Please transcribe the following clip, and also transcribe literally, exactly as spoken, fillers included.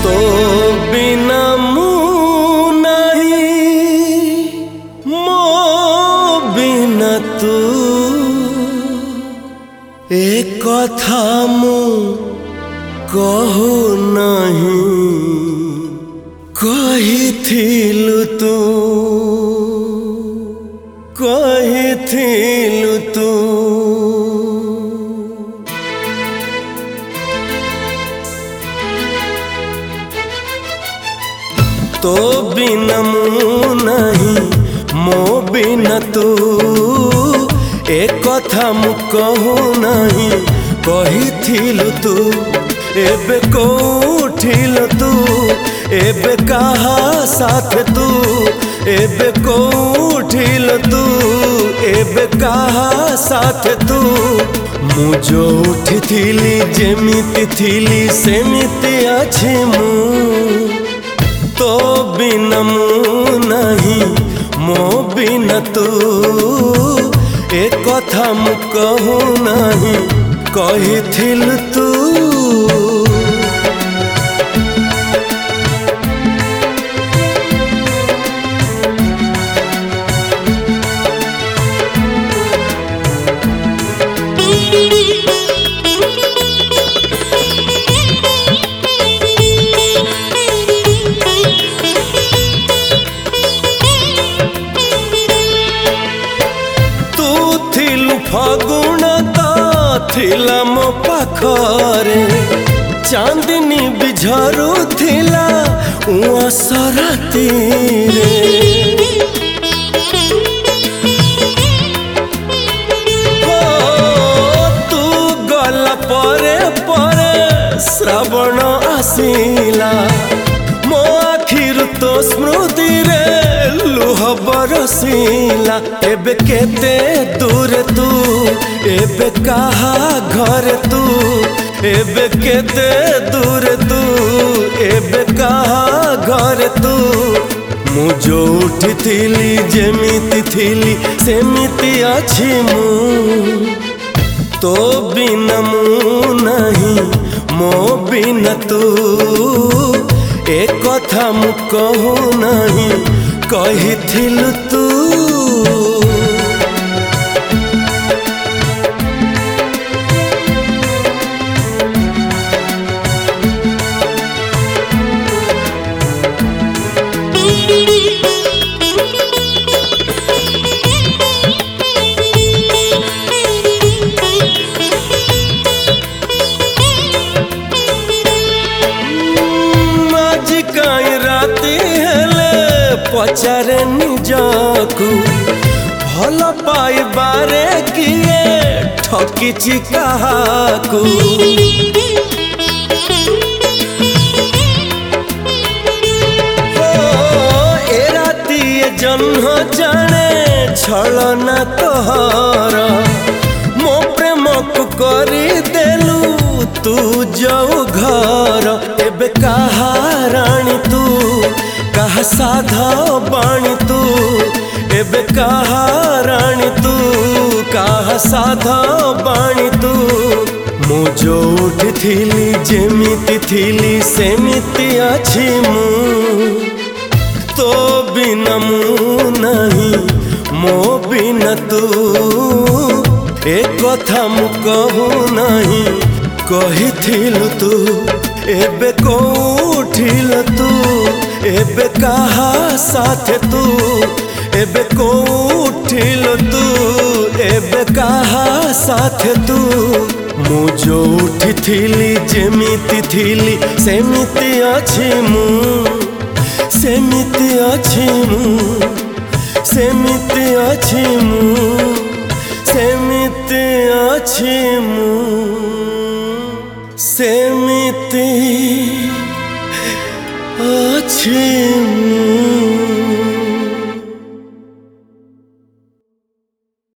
तो बिना मुँह नहीं मो बिना तू एक कथा मु कहू नहीं कहिथिलु तू कहिथिलु तू तो बिना मुँह नहीं मो बिना तू एक कथा मु कहू नहीं कहिथिलु तू एबे कोठिलु तू एबे कहा साथ तू एबे कोठिलु तू एबे कहा साथ तू मु जो उठिथिली जेमिति थिली सेमिति अछि मु तो बिना मुँह नहीं मो बिना तू एक कथा मु कहू नहीं कहिथिलु तू फगुणता थिला मो पाखरे चांदनी बिझरू थिला उआ सराती रे हो तू गला परे परे श्रावण आसिला मो आखिर तो स्मृति रे लुह बरसिला एबे केते दूर तू एबे कहा घर तू एबे केते दूर तू एबे कहा घर तू मु जो उठिथिली जेमिति थिली सेमिति अछि मु तो बिना मुँह नहीं मो बिना तू एक कथा मु कहू नहीं कहिथिलु तू पचारे निजकू भल पाइबारे किए ठकिछि काहाकू ए राती जन्म जाने छलना तोहर मो प्रेम को करी देलू तू जो घर एबे कहा रानी तू कहा साधा बाणी तू एबे कहा रानी तू कहा साधा बाणी तू मु जो उठिथिली जेमिति थिली सेमिति अछि मु तो बिना मुँह नहीं मो बिना तू एक कथा मु कहू नहीं कहिथिलु तू एबे कोठिलु तू एबे कहा साथ तू एबे कोठिलु तू एबे कहा साथ तू मु जो उठिथिली जेमिति थिली सेमिति अछि मु सेमिति अछि मु सेमिति अछि मु सेमिति अछि मु सेमिति अछि मु।